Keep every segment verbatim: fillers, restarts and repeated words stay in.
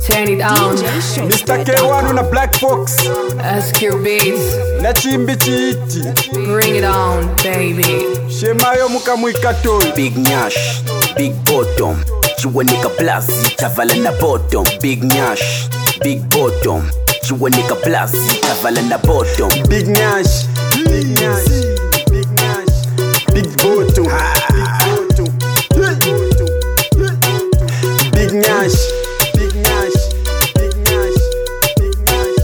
Turn it on. Mister K one on a Black Fox. S Q Beats. Na chimbi chiti. Bring it on, baby. Shemayo mukamwikato. Big Nyash, big bottom. Chiwanika Blasi, Chavala na bottom. Big Nyash, big bottom. Chiwanika Blasi, Chavala na bottom. Big Nyash, big Nyash, big Nyash, big bottom. Big bottom. Big Nyash, big Nyash, big Nyash, big Nyash.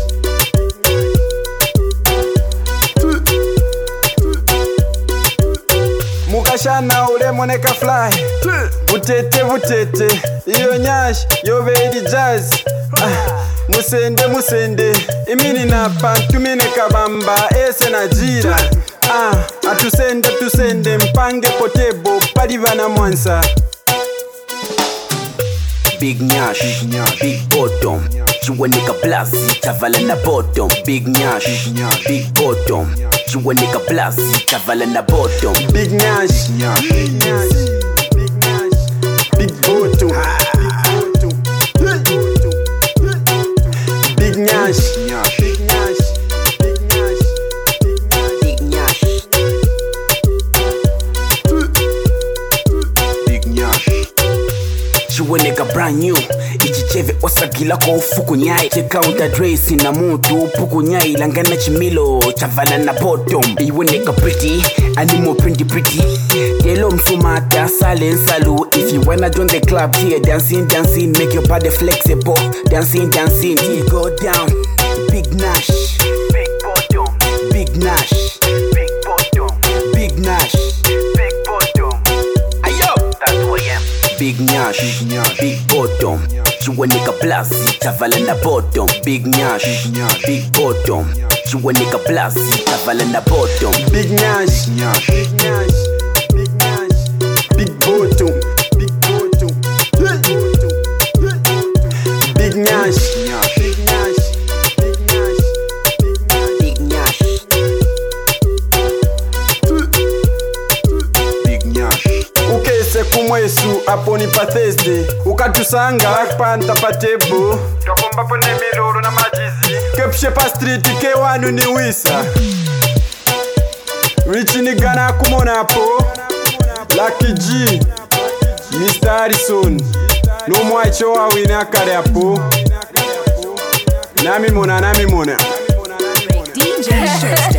Mukashana ule moneka fly. Butete butete, iyo Nyash, yo very jazz. Ah, musende musende, imini na pantumine kabamba, ese na jira. Ah, atusende tusende, mpange potebo, palivana mwansa. Big Nyash, big bottom. Chiwanika Blasi, Chavala na bottom. Big Nyash, big bottom. Chiwanika Blasi, Chavala na bottom. Big Nyash, big Nyash, big Nyash, big bottom. Big Nyash, big Nyash, big Nyash, Big Nyash, Big Nyash. Chiwanika brand new. Ichicheve osagila kwa ufuku nyai. Check out the dress na mutu puku nyai. Langana chimilo, Chavala na bottom. Iwanika pretty, animo pretty pretty. Yellow msumata, salen salu. If you wanna join the club here, dancing, dancing, make your body flexible. Dancing, dancing, till go down. Big Nash, big bottom. Big Nash, big bottom. Big Nash, big bottom. Ayo, that's who I am. Big Nyash, big bottom. Chiwanika Blasi, Chavala na bottom. Big Nyash, big bottom. Chiwanika Blasi, Chavala na bottom. Big Nyash, big Nyash, big Nyash, big bottom, big bottom. Big Nyash, big Nyash, big Nyash, Big Nyash, Big Nyash. ukese kumwesu apo ni pa Thursday. Ukatusanga panta pa table. Tokomba pone miloro na majizi. Kepshe pa street K one ni wisa. Rich ni gana kumona apo. Lucky G, Mister Harrison. No mwacho wa wina kare apo. Nami mona, nami mona. D J Shirts.